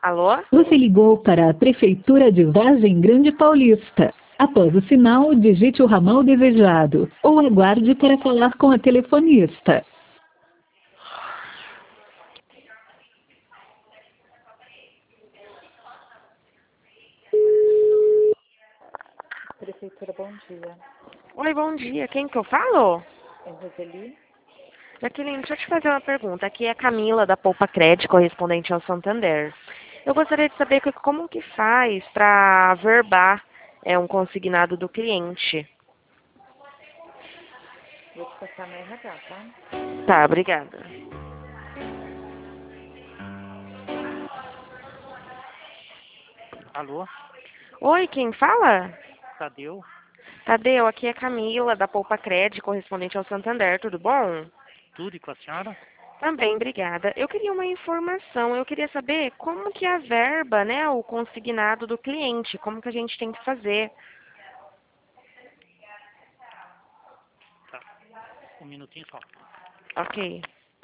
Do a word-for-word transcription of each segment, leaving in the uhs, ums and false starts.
Alô? Você ligou para a Prefeitura de Vargem Grande Paulista. Após o sinal, digite o ramal desejado ou aguarde para falar com a telefonista. Prefeitura, bom dia. Oi, bom dia. Quem que eu falo? É Roseli? Jaqueline, deixa eu te fazer uma pergunta. Aqui é a Camila, da Poupa Cred, correspondente ao Santander. Eu gostaria de saber que- como que faz para averbar é, um consignado do cliente. Vou te passar no R H, tá? Tá, obrigada. Alô, Oi, quem fala? Tadeu? Tadeu, aqui é a Camila, da Poupa Cred, correspondente ao Santander. Tudo bom? Tudo e com a senhora? Também, obrigada. Eu queria uma informação. Eu queria saber como que a verba, né, o consignado do cliente, como que a gente tem que fazer. Tá. Um minutinho só. Ok.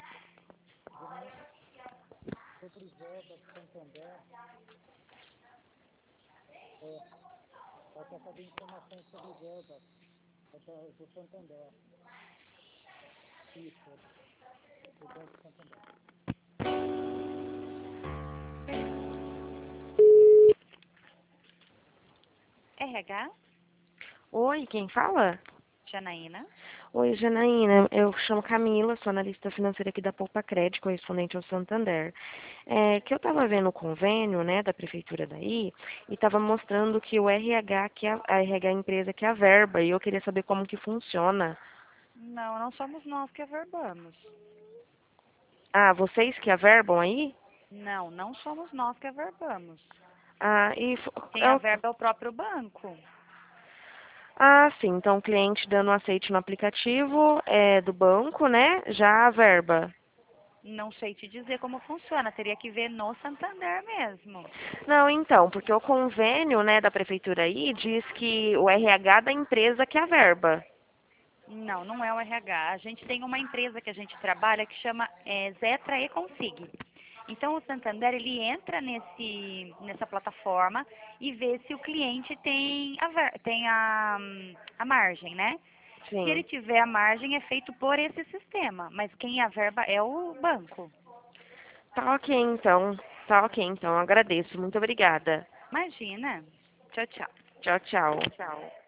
R H? Oi, quem fala? Janaína? Oi, Janaína. Eu chamo Camila, sou analista financeira aqui da Poupa Cred, correspondente ao Santander. É, que eu estava vendo o convênio, né, da prefeitura daí, e estava mostrando que o R H, que é a, a R H empresa, que é a verba, e eu queria saber como que funciona. Não, não somos nós que averbamos. Ah, vocês que averbam aí? Não, não somos nós que averbamos. Ah, e... fo- Quem é o- averba é o próprio banco. ah, sim. Então, o cliente dando aceite no aplicativo é, do banco, né, já a verba. Não sei te dizer como funciona, teria que ver no Santander mesmo. Não, então, porque o convênio, né, da prefeitura aí diz que o R H da empresa que averba. Não, não é o R H. A gente tem uma empresa que a gente trabalha que chama é, Zetra e Config. Então, o Santander, ele entra nesse, nessa plataforma e vê se o cliente tem a, ver- tem a, hum, a margem, né? Se ele Sim. tiver a margem, é feito por esse sistema, mas quem averba é o banco. Tá ok, então. Tá ok, então. Agradeço. Muito obrigada. Imagina. Tchau, tchau. Tchau, tchau. Tchau.